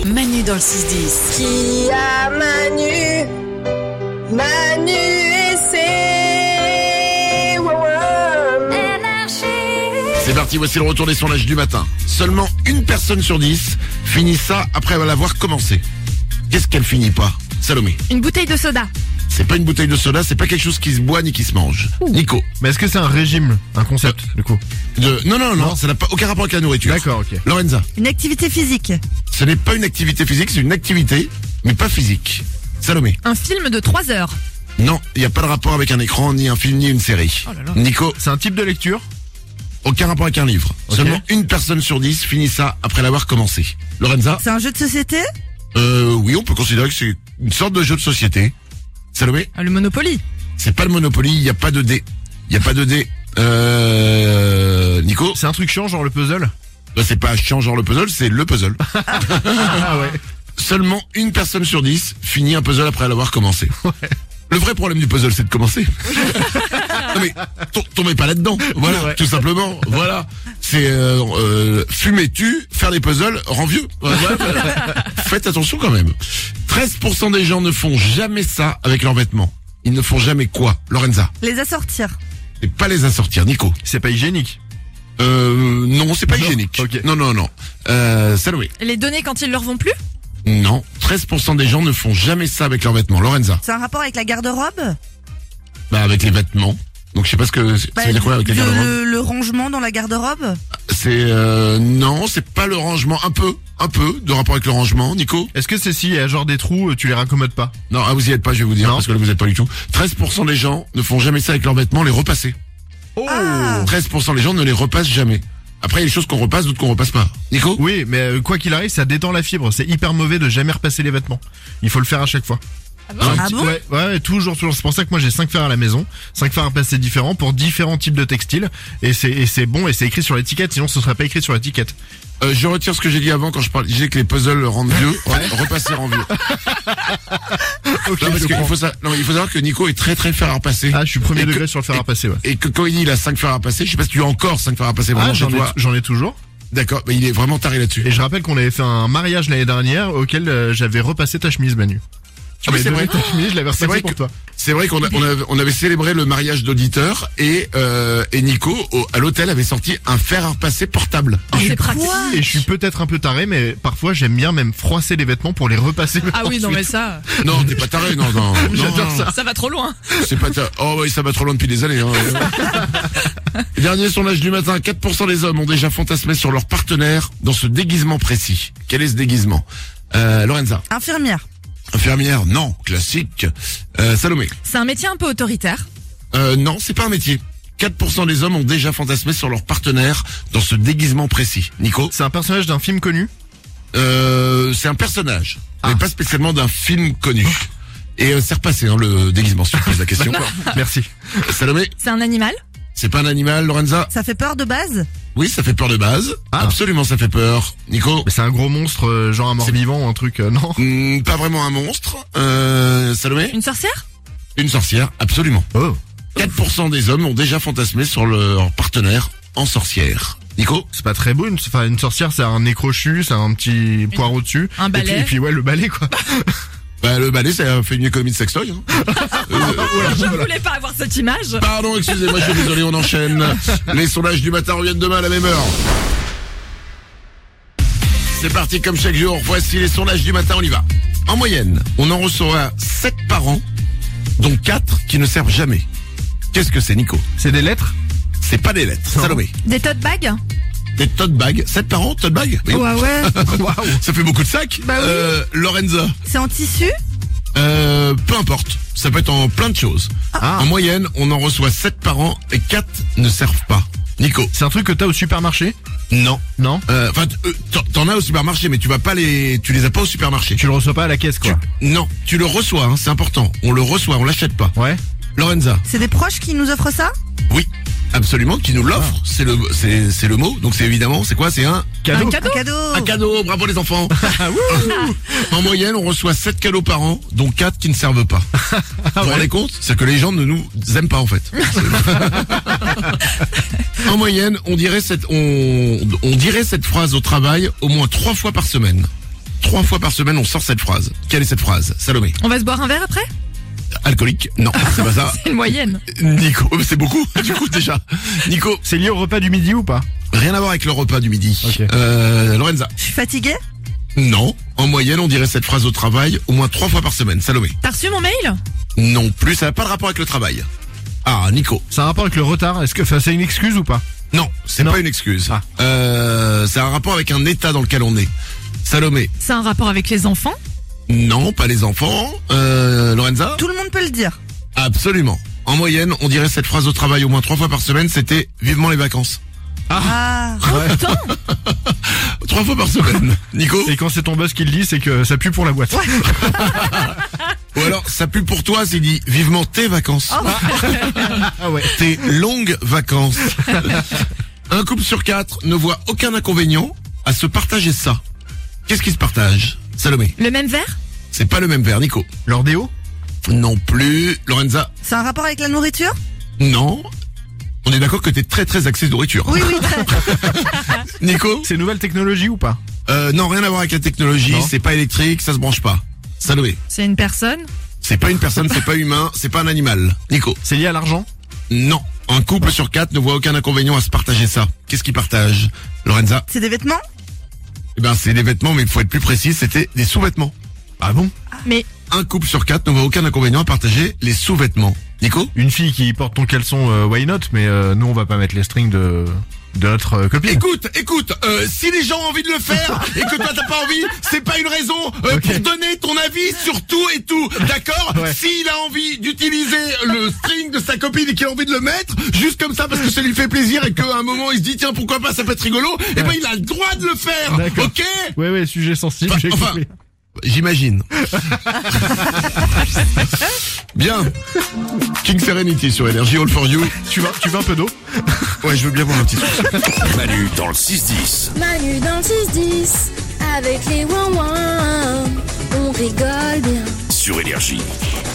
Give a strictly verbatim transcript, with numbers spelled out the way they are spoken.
Manu dans le six dix. Qui a Manu? Manu et c'est... Wow, wow. C'est parti, voici le retour des sondages du matin. Seulement une personne sur dix finit ça après l'avoir commencé. Qu'est-ce qu'elle finit pas? Salomé. Une bouteille de soda. C'est pas une bouteille de soda, c'est pas quelque chose qui se boit ni qui se mange. Ouh. Nico. Mais est-ce que c'est un régime, un concept, du coup? De... Non, non, non, Non. ça n'a pas aucun rapport avec la nourriture. D'accord, ok. Lorenza. Une activité physique. Ce n'est pas une activité physique, c'est une activité, mais pas physique. Salomé. Un film de trois heures. Non, il n'y a pas de rapport avec un écran, ni un film, ni une série. Oh là là. Nico. C'est un type de lecture? Aucun rapport avec un livre. Ok. Seulement une personne sur dix finit ça après l'avoir commencé. Lorenza. C'est un jeu de société. Euh, oui, on peut considérer que c'est une sorte de jeu de société. Salomé. Ah, le Monopoly. C'est pas le Monopoly, il n'y a pas de dés. Il n'y a pas de dés. Euh... Nico. C'est un truc chiant, genre le puzzle? Bah, c'est pas chiant genre le puzzle, c'est le puzzle. Ah ouais. Seulement une personne sur dix finit un puzzle après l'avoir commencé. Ouais. Le vrai problème du puzzle, c'est de commencer. Non mais, tom- tombez pas là-dedans. Voilà, Ouais. tout simplement. Voilà. C'est euh, euh, fumer tu, faire des puzzles rend vieux. Voilà. Faites attention quand même. treize pour cent des gens ne font jamais ça avec leurs vêtements. Ils ne font jamais quoi? Lorenza. Les assortir. Et pas les assortir. Nico. C'est pas hygiénique. Euh, non, c'est pas Non. hygiénique. Ok. Non, non, non. Euh, Salomé. Les donner quand ils leur vont plus. Non. treize pour cent des gens ne font jamais ça avec leurs vêtements. Lorenza. C'est un rapport avec la garde-robe. Bah, avec les vêtements. Donc, je sais pas ce que, ça Bah, veut dire quoi avec les le, garde-robes? le, le rangement dans la garde-robe. C'est, euh, non, c'est pas le rangement. Un peu, un peu de rapport avec le rangement. Nico? Est-ce que c'est si il y a genre des trous, tu les raccommodes pas? Non, ah, vous y êtes pas, je vais vous dire, Non. parce que là, vous êtes pas du tout. treize pour cent des gens ne font jamais ça avec leurs vêtements, les repasser. Oh Ah. treize pour cent des gens ne les repassent jamais. Après, il y a des choses qu'on repasse, d'autres qu'on repasse pas. Nico? Oui, mais euh, quoi qu'il arrive, ça détend la fibre. C'est hyper mauvais de jamais repasser les vêtements. Il faut le faire à chaque fois. Ah bon Un Ah petit- bon ouais, ouais, toujours, toujours. C'est pour ça que moi j'ai cinq fers à la maison, cinq fers à passer différents pour différents types de textiles. Et c'est, et c'est bon, et c'est écrit sur l'étiquette. Sinon, ce serait pas écrit sur l'étiquette. Euh, je retire ce que j'ai dit avant quand je parlais, je disais que les puzzles rendent vieux. Repasser rend vieux. Ok, Non, parce je qu'il comprends. faut ça, non, il faut savoir que Nico est très très fer à repasser. Ah, je suis premier Et que- degré sur le fer à passer, ouais. Et que quand il dit il a cinq fers à passer, je sais pas si tu as encore cinq fers à passer vraiment Ah, chez j'en ai, toi. j'en ai toujours. D'accord, mais il est vraiment taré là-dessus. Et je rappelle qu'on avait fait un mariage l'année dernière auquel euh, j'avais repassé ta chemise, Manu. Tu Ah, mais m'avais c'est donné vrai. ta chemise, je l'avais C'est repassée vrai pour que- toi. C'est vrai qu'on a- on avait, on avait célébré le mariage d'auditeurs et, euh, et Nico, au- à l'hôtel, avait sorti un fer à repasser portable. Oh, c'est pratique. Et je suis peut-être un peu taré, mais parfois j'aime bien même froisser les vêtements pour les repasser. Ah oui, non mais ensuite. ça, Non, t'es pas taré, non, non. J'adore non, ça. ça va trop loin. C'est pas ta... Oh oui, ça va trop loin depuis des années. Hein. Dernier sondage du matin, quatre pour cent des hommes ont déjà fantasmé sur leur partenaire dans ce déguisement précis. Quel est ce déguisement? euh, Lorenza. Infirmière. Infirmière, non. Classique. Euh, Salomé. C'est un métier un peu autoritaire. Euh, non, c'est pas un métier. quatre pour cent des hommes ont déjà fantasmé sur leur partenaire dans ce déguisement précis. Nico. C'est un personnage d'un film connu. Euh, c'est un personnage, Ah. mais pas spécialement d'un film connu. Et euh, c'est repassé, hein, le déguisement, si tu poses la question. Merci. Salomé. C'est un animal. C'est pas un animal, Lorenza? Ça fait peur de base. Oui, ça fait peur de base. Ah. Absolument, ça fait peur. Nico? Mais c'est un gros monstre, euh, genre un mort-vivant ou un truc, euh, non? Hmm, pas vraiment un monstre. Euh, Salomé? Une sorcière. Une sorcière, absolument. Oh. quatre pour cent des hommes ont déjà fantasmé sur leur partenaire en sorcière. Nico? C'est pas très beau, une, enfin, une sorcière, c'est un nez crochu, c'est un petit poireau dessus. Un Et puis, balai. et puis ouais, le balai, quoi. Bah, le balai, ça a fait une économie de sextoy. Hein. Euh, Je ne voulais pas avoir cette image. Pardon, excusez-moi, je suis désolé, on enchaîne. Les sondages du matin reviennent demain à la même heure. C'est parti comme chaque jour, voici les sondages du matin, on y va. En moyenne, on en reçoit sept par an, dont quatre qui ne servent jamais. Qu'est-ce que c'est, Nico? C'est des lettres? C'est pas des lettres, Non. Salomé. Des tote bags. Des tote bags, sept par an, tote bag? Oui. Ouais, ouais. Waouh. Ça fait beaucoup de sacs. Bah oui. euh, Lorenza, C'est en tissu. euh, peu importe, ça peut être en plein de choses. Ah. En moyenne, on en reçoit sept par an et quatre ne servent pas. Nico? C'est un truc que t'as au supermarché? Non. Non? Euh, Enfin, t- euh, t'en- t'en as au supermarché, mais tu vas pas les, tu les as pas au supermarché. Tu le reçois pas à la caisse, quoi. Non, tu le reçois, hein, c'est important. On le reçoit, on l'achète pas. Ouais. Lorenza? C'est des proches qui nous offrent ça. Oui, absolument, qui nous l'offre. C'est le, c'est, c'est le mot. Donc c'est évidemment, c'est quoi? C'est un, Cadeau. Un cadeau. Un cadeau. un cadeau. Bravo les enfants. En moyenne, on reçoit sept cadeaux par an, dont quatre qui ne servent pas. Vous vous rendez compte? C'est que les gens ne nous aiment pas en fait. En moyenne, on dirait cette, on, on dirait cette phrase au travail au moins trois fois par semaine. trois fois par semaine, on sort cette phrase. Quelle est cette phrase, Salomé? On va se boire un verre après? Alcoolique? Non, c'est pas ça. C'est une moyenne. Nico, c'est beaucoup, du coup, déjà. Nico, C'est lié au repas du midi ou pas? rien à voir avec le repas du midi. Ok. Euh, Lorenza? Je suis fatiguée? Non. En moyenne, on dirait cette phrase au travail au moins trois fois par semaine. Salomé? T'as reçu mon mail? Non plus, ça n'a pas de rapport avec le travail. Ah, Nico? C'est un rapport avec le retard. Est-ce que, enfin, c'est une excuse ou pas? Non, c'est Non. pas une excuse. Ah. Euh, c'est un rapport avec un état dans lequel on est. Salomé? C'est un rapport avec les enfants? Non, pas les enfants. Euh, Lorenza? Tout le monde peut le dire. Absolument. En moyenne, on dirait cette phrase au travail au moins trois fois par semaine, c'était vivement les vacances. Ah, Trois fois par semaine. Nico? Et quand c'est ton boss qui le dit, c'est que ça pue pour la boîte. Ou alors, ça pue pour toi, c'est dit vivement tes vacances. Ah ouais. Tes longues vacances. Un couple sur quatre ne voit aucun inconvénient à se partager ça. Qu'est-ce qui se partage? Salomé? Le même verre? C'est pas le même verre. Nico? Leur déo? Non plus. Lorenza? c'est un rapport avec la nourriture? Non. On est d'accord que t'es très très axé nourriture. Oui, oui, très. Nico? C'est nouvelle technologie ou pas? Euh, non, rien à voir avec la technologie, Non. c'est pas électrique, ça se branche pas. Salomé? C'est une personne? C'est pas une personne, c'est pas humain, c'est pas un animal. Nico? C'est lié à l'argent? Non. Un couple sur quatre ne voit aucun inconvénient à se partager ça. Qu'est-ce qu'ils partagent? Lorenza? C'est des vêtements? Eh ben, c'est des vêtements, mais il faut être plus précis, c'était des sous-vêtements. Ah bon? Mais Un couple sur quatre ne voit aucun inconvénient à partager les sous-vêtements. Nico? Une fille qui porte ton caleçon, euh, why not? Mais euh, nous, on va pas mettre les strings de de notre euh, copine. Écoute, écoute, euh, si les gens ont envie de le faire et que toi t'as pas envie, c'est pas une raison euh, Ok. pour donner ton avis sur tout et tout, d'accord? Ouais. S'il a envie d'utiliser le string de sa copine et qu'il a envie de le mettre, juste comme ça parce que ça lui fait plaisir et qu'à un moment il se dit tiens pourquoi pas ça peut être rigolo, et ben il a le droit de le faire, D'accord. ok? Ouais, ouais, sujet sensible, Enfin, j'ai enfin, compris. J'imagine. Bien. King Serenity sur Energy All For You. Tu vas, tu veux un peu d'eau? Ouais, je veux bien boire un petit truc. Manu dans le six dix. Manu dans le six dix, avec les ouin-ouin, on rigole bien. Sur Énergie.